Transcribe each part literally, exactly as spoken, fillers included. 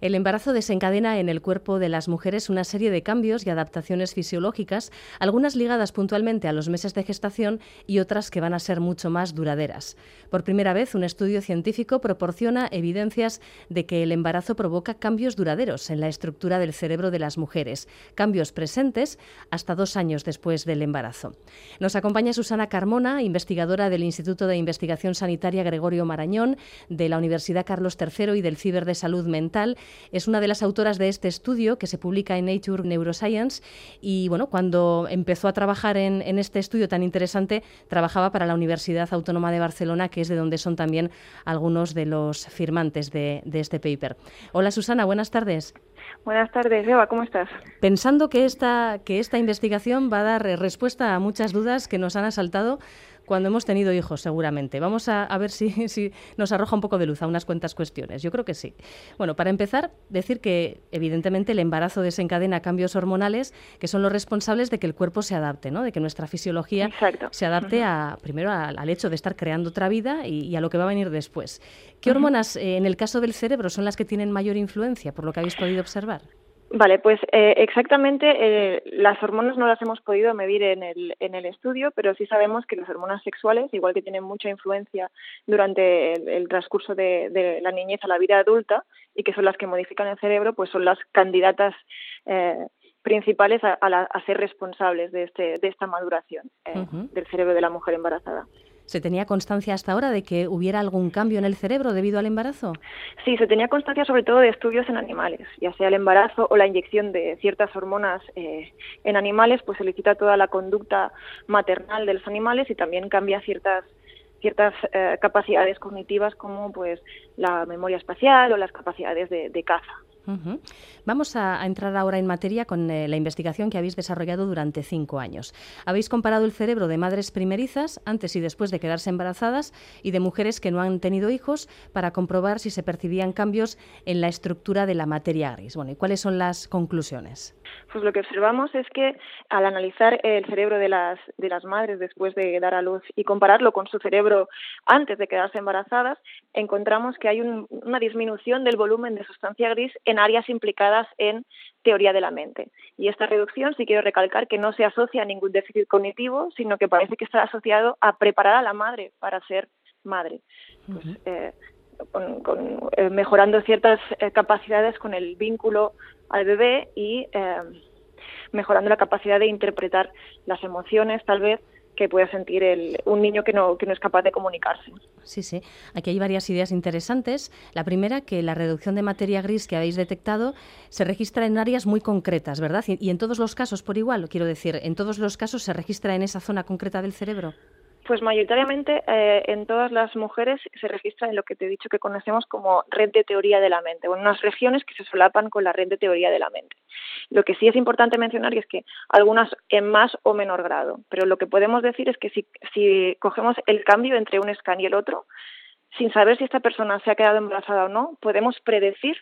El embarazo desencadena en el cuerpo de las mujeres una serie de cambios y adaptaciones fisiológicas, algunas ligadas puntualmente a los meses de gestación y otras que van a ser mucho más duraderas. Por primera vez, un estudio científico proporciona evidencias de que el embarazo provoca cambios duraderos en la estructura del cerebro de las mujeres, cambios presentes hasta dos años después del embarazo. Nos acompaña Susana Carmona, investigadora del Instituto de Investigación Sanitaria Gregorio Marañón, de la Universidad Carlos tercero y del Ciber de Salud Mental. Es una de las autoras de este estudio que se publica en Nature Neuroscience y, bueno, cuando empezó a trabajar en, en este estudio tan interesante, trabajaba para la Universidad Autónoma de Barcelona, que es de donde son también algunos de los firmantes de, de este paper. Hola, Susana, buenas tardes. Buenas tardes, Eva, ¿cómo estás? Pensando que esta, que esta investigación va a dar respuesta a muchas dudas que nos han asaltado cuando hemos tenido hijos, seguramente. Vamos a, a ver si, si nos arroja un poco de luz a unas cuantas cuestiones. Yo creo que sí. Bueno, para empezar, decir que evidentemente el embarazo desencadena cambios hormonales que son los responsables de que el cuerpo se adapte, ¿no? De que nuestra fisiología Exacto. se adapte Uh-huh. a, primero a, al hecho de estar creando otra vida y, y a lo que va a venir después. ¿Qué Uh-huh. hormonas, eh, en el caso del cerebro, son las que tienen mayor influencia, por lo que habéis podido observar? Vale, pues eh, exactamente eh, las hormonas no las hemos podido medir en el, en el estudio, pero sí sabemos que las hormonas sexuales, igual que tienen mucha influencia durante el, el transcurso de, de la niñez a la vida adulta y que son las que modifican el cerebro, pues son las candidatas eh, principales a, a, la, a ser responsables de, este, de esta maduración eh, uh-huh. del cerebro de la mujer embarazada. ¿Se tenía constancia hasta ahora de que hubiera algún cambio en el cerebro debido al embarazo? Sí, se tenía constancia sobre todo de estudios en animales, ya sea el embarazo o la inyección de ciertas hormonas eh, en animales, pues solicita toda la conducta maternal de los animales y también cambia ciertas ciertas eh, capacidades cognitivas como pues la memoria espacial o las capacidades de, de caza. Uh-huh. Vamos a, a entrar ahora en materia con eh, la investigación que habéis desarrollado durante cinco años. Habéis comparado el cerebro de madres primerizas antes y después de quedarse embarazadas y de mujeres que no han tenido hijos para comprobar si se percibían cambios en la estructura de la materia gris. Bueno, ¿y cuáles son las conclusiones? Pues lo que observamos es que al analizar el cerebro de las, de las madres después de dar a luz y compararlo con su cerebro antes de quedarse embarazadas, encontramos que hay un, una disminución del volumen de sustancia gris en áreas implicadas en teoría de la mente. Y esta reducción, sí quiero recalcar que no se asocia a ningún déficit cognitivo, sino que parece que está asociado a preparar a la madre para ser madre. Uh-huh. Pues, eh, con, con, eh, mejorando ciertas eh, capacidades con el vínculo al bebé y eh, mejorando la capacidad de interpretar las emociones, tal vez, que pueda sentir el, un niño que no, que no es capaz de comunicarse. Sí, sí. Aquí hay varias ideas interesantes. La primera, que la reducción de materia gris que habéis detectado se registra en áreas muy concretas, ¿verdad? Y, y en todos los casos, por igual, quiero decir, ¿en todos los casos se registra en esa zona concreta del cerebro? Pues mayoritariamente eh, en todas las mujeres se registra en lo que te he dicho que conocemos como red de teoría de la mente, o en unas regiones que se solapan con la red de teoría de la mente. Lo que sí es importante mencionar es que algunas en más o menor grado, pero lo que podemos decir es que si, si cogemos el cambio entre un scan y el otro, sin saber si esta persona se ha quedado embarazada o no, podemos predecir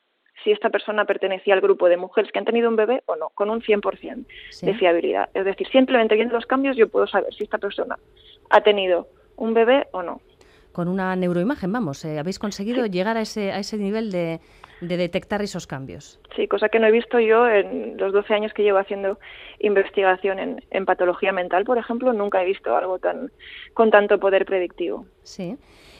si esta persona pertenecía al grupo de mujeres que han tenido un bebé o no, con un cien por ciento ¿Sí? de fiabilidad. Es decir, simplemente viendo los cambios yo puedo saber si esta persona ha tenido un bebé o no. Con una neuroimagen, vamos, eh, habéis conseguido sí. llegar a ese, a ese nivel de, de detectar esos cambios. Sí, cosa que no he visto yo en los doce años que llevo haciendo investigación en, en patología mental, por ejemplo, nunca he visto algo tan con tanto poder predictivo. Sí.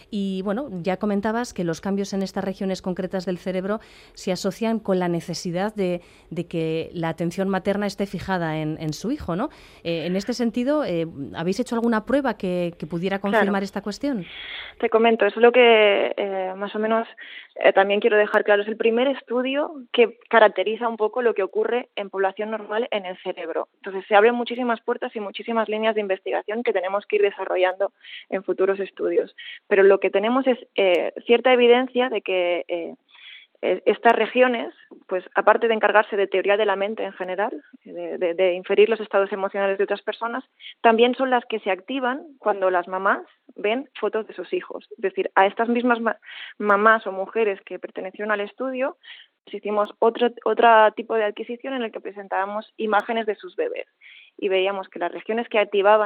Y bueno, ya comentabas que los cambios en estas regiones concretas del cerebro se asocian con la necesidad de, de que la atención materna esté fijada en, en su hijo, ¿no? Eh, en este sentido, eh, ¿habéis hecho alguna prueba que, que pudiera confirmar claro. esta cuestión? Te comento, eso es lo que eh, más o menos eh, también quiero dejar claro. Es el primer estudio que caracteriza un poco lo que ocurre en población normal en el cerebro. Entonces, se abren muchísimas puertas y muchísimas líneas de investigación que tenemos que ir desarrollando en futuros estudios. Pero lo que tenemos es eh, cierta evidencia de que eh, estas regiones, pues aparte de encargarse de teoría de la mente en general, de, de, de inferir los estados emocionales de otras personas, también son las que se activan cuando las mamás ven fotos de sus hijos. Es decir, a estas mismas ma- mamás o mujeres que pertenecieron al estudio, hicimos otro, otro tipo de adquisición en el que presentábamos imágenes de sus bebés y veíamos que las regiones que activaban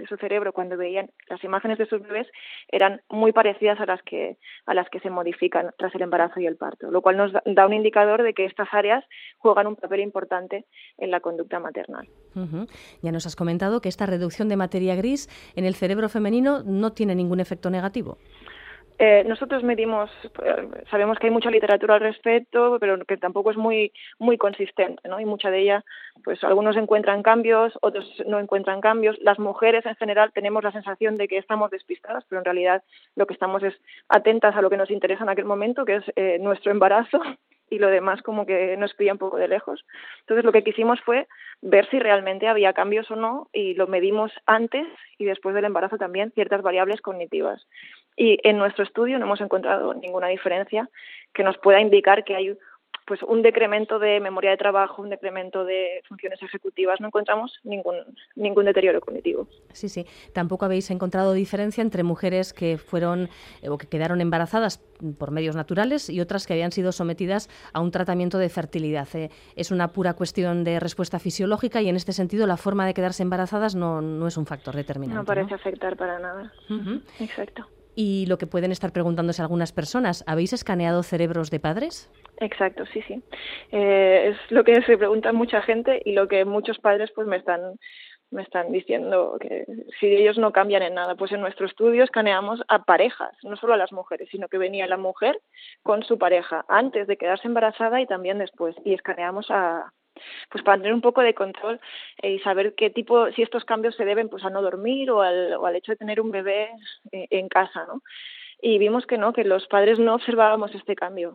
de su cerebro cuando veían las imágenes de sus bebés eran muy parecidas a las que a las que se modifican tras el embarazo y el parto, lo cual nos da un indicador de que estas áreas juegan un papel importante en la conducta maternal. Uh-huh. Ya nos has comentado que esta reducción de materia gris en el cerebro femenino no tiene ningún efecto negativo. Eh, nosotros medimos, eh, sabemos que hay mucha literatura al respecto, pero que tampoco es muy muy consistente, ¿no? Y mucha de ella, pues algunos encuentran cambios, otros no encuentran cambios. Las mujeres en general tenemos la sensación de que estamos despistadas, pero en realidad lo que estamos es atentas a lo que nos interesa en aquel momento, que es eh, nuestro embarazo, y lo demás como que nos pilla un poco de lejos. Entonces lo que quisimos fue ver si realmente había cambios o no, y lo medimos antes y después del embarazo también, ciertas variables cognitivas. Y en nuestro estudio no hemos encontrado ninguna diferencia que nos pueda indicar que hay pues un decremento de memoria de trabajo, un decremento de funciones ejecutivas. No encontramos ningún ningún deterioro cognitivo. Sí, sí. Tampoco habéis encontrado diferencia entre mujeres que fueron eh, o que quedaron embarazadas por medios naturales y otras que habían sido sometidas a un tratamiento de fertilidad. Eh, es una pura cuestión de respuesta fisiológica y en este sentido la forma de quedarse embarazadas no, no es un factor determinante. No parece ¿no? afectar para nada. Uh-huh. Exacto. Y lo que pueden estar preguntándose algunas personas, ¿habéis escaneado cerebros de padres? Exacto, sí, sí. Eh, es lo que se pregunta mucha gente y lo que muchos padres pues me están me están diciendo, que si ellos no cambian en nada. Pues en nuestro estudio escaneamos a parejas, no solo a las mujeres, sino que venía la mujer con su pareja antes de quedarse embarazada y también después, y escaneamos a pues para tener un poco de control eh, y saber qué tipo, si estos cambios se deben pues a no dormir o al, o al hecho de tener un bebé eh, en casa, ¿no? Y vimos que no, que los padres no observábamos este cambio,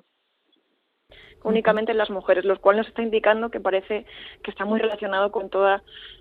únicamente en las mujeres, lo cual nos está indicando que parece que está muy relacionado con toda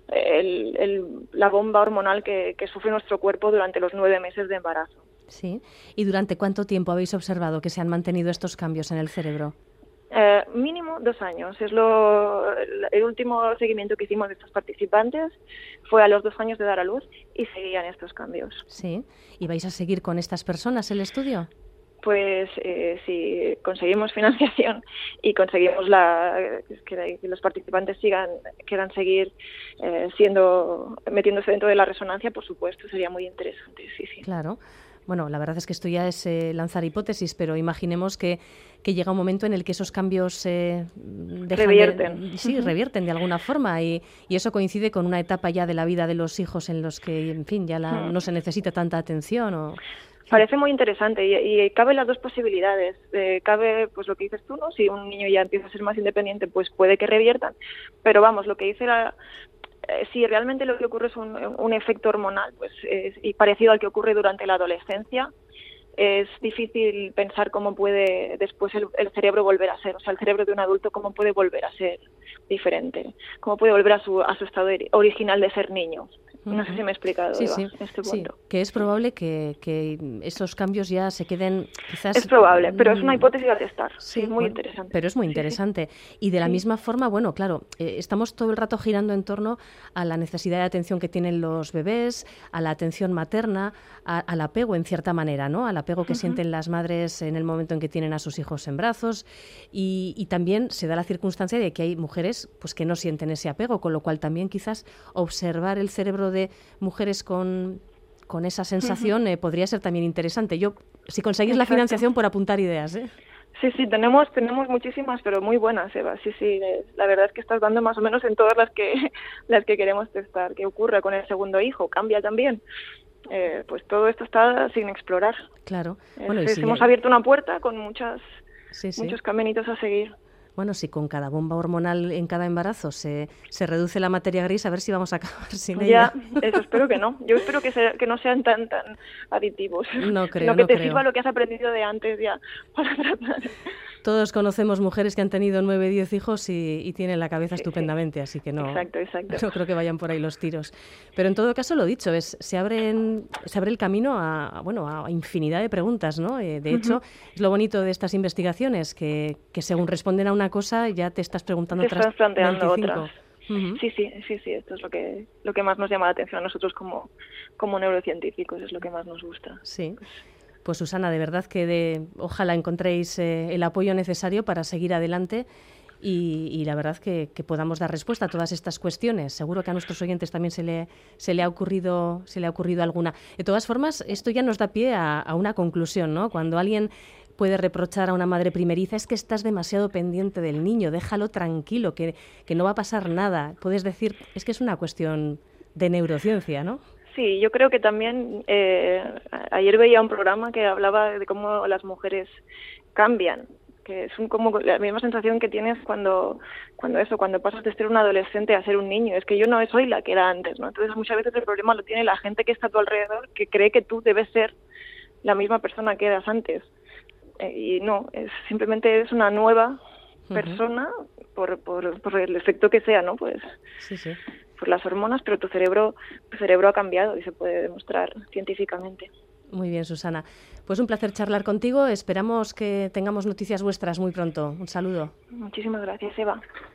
el, el, la bomba hormonal que, que sufre nuestro cuerpo durante los nueve meses de embarazo. Sí. ¿Y durante cuánto tiempo habéis observado que se han mantenido estos cambios en el cerebro? Eh, mínimo dos años. Es lo, el último seguimiento que hicimos de estos participantes fue a los dos años de dar a luz y seguían estos cambios. Sí. ¿Y vais a seguir con estas personas el estudio? Pues eh, si conseguimos financiación y conseguimos la, que, que los participantes sigan quieran seguir eh, siendo metiéndose dentro de la resonancia, por supuesto, sería muy interesante. Sí, sí. Claro. Bueno, la verdad es que esto ya es eh, lanzar hipótesis, pero imaginemos que, que llega un momento en el que esos cambios eh, dejan revierten. De, sí, revierten de alguna forma y, y eso coincide con una etapa ya de la vida de los hijos en los que, en fin, ya la, hmm. no se necesita tanta atención o... Parece muy interesante y, y cabe las dos posibilidades. Eh, cabe, pues lo que dices tú, ¿no? Si un niño ya empieza a ser más independiente, pues puede que reviertan. Pero vamos, lo que dice la... Eh, si realmente lo que ocurre es un, un efecto hormonal, pues es, y parecido al que ocurre durante la adolescencia, es difícil pensar cómo puede después el, el cerebro volver a ser, o sea, el cerebro de un adulto cómo puede volver a ser diferente, cómo puede volver a su, a su estado original de ser niño. No sé si me he explicado, sí, Eva, sí, en este sí, punto. Que es probable que, que esos cambios ya se queden quizás... Es probable, pero es una hipótesis a testar. Sí, sí muy bueno, interesante. Pero es muy interesante. Sí, sí. Y de la sí. misma forma, bueno, claro, eh, estamos todo el rato girando en torno a la necesidad de atención que tienen los bebés, a la atención materna, a, al apego en cierta manera, ¿no? Al apego que uh-huh. sienten las madres en el momento en que tienen a sus hijos en brazos y, y también se da la circunstancia de que hay mujeres pues que no sienten ese apego, con lo cual también quizás observar el cerebro de mujeres con, con esa sensación uh-huh. eh, podría ser también interesante. Yo, si conseguís Exacto. la financiación, por apuntar ideas, ¿eh? Sí, sí, tenemos tenemos muchísimas, pero muy buenas, Eva. Sí, sí, la verdad es que estás dando más o menos en todas las que las que queremos testar. ¿Qué ocurre con el segundo hijo? ¿Cambia también? Eh, pues todo esto está sin explorar. Claro. Bueno, es, y si hemos hay... abierto una puerta con muchas sí, sí. muchos caminitos a seguir. Bueno, si con cada bomba hormonal en cada embarazo se, se reduce la materia gris, a ver si vamos a acabar sin ella. Ya, eso espero que no. Yo espero que, se, que no sean tan tan aditivos. No creo, Sino que no te creo. sirva lo que has aprendido de antes ya para tratar. Todos conocemos mujeres que han tenido nueve, diez hijos y, y tienen la cabeza sí, estupendamente, sí. así que no, exacto, exacto. no creo que vayan por ahí los tiros. Pero en todo caso, lo dicho, es se, abren, se abre el camino a, bueno, a infinidad de preguntas, ¿no? Eh, de hecho, uh-huh. es lo bonito de estas investigaciones, que, que según responden a una cosa, ya te estás preguntando te otras estás planteando veinticinco. Otras. Uh-huh. Sí, sí, sí, sí, esto es lo que lo que más nos llama la atención a nosotros como, como neurocientíficos, es lo que más nos gusta. Sí. Pues Susana, de verdad que de, ojalá encontréis eh, el apoyo necesario para seguir adelante y, y la verdad que, que podamos dar respuesta a todas estas cuestiones. Seguro que a nuestros oyentes también se le, se le ha ocurrido, se le ha ocurrido alguna. De todas formas, esto ya nos da pie a, a una conclusión, ¿no? Cuando alguien puede reprochar a una madre primeriza, es que estás demasiado pendiente del niño, déjalo tranquilo, que, que no va a pasar nada. Puedes decir, es que es una cuestión de neurociencia, ¿no? Sí, yo creo que también, eh, ayer veía un programa que hablaba de cómo las mujeres cambian, que es un, como la misma sensación que tienes cuando, cuando eso, cuando pasas de ser un adolescente a ser un niño. Es que yo no soy la que era antes, ¿no? Entonces muchas veces el problema lo tiene la gente que está a tu alrededor, que cree que tú debes ser la misma persona que eras antes. Eh, y no, es simplemente eres una nueva persona, uh-huh. por, por, por el efecto que sea, ¿no? Pues sí, sí. por las hormonas, pero tu cerebro, tu cerebro ha cambiado y se puede demostrar científicamente. Muy bien, Susana. Pues un placer charlar contigo. Esperamos que tengamos noticias vuestras muy pronto. Un saludo. Muchísimas gracias, Eva.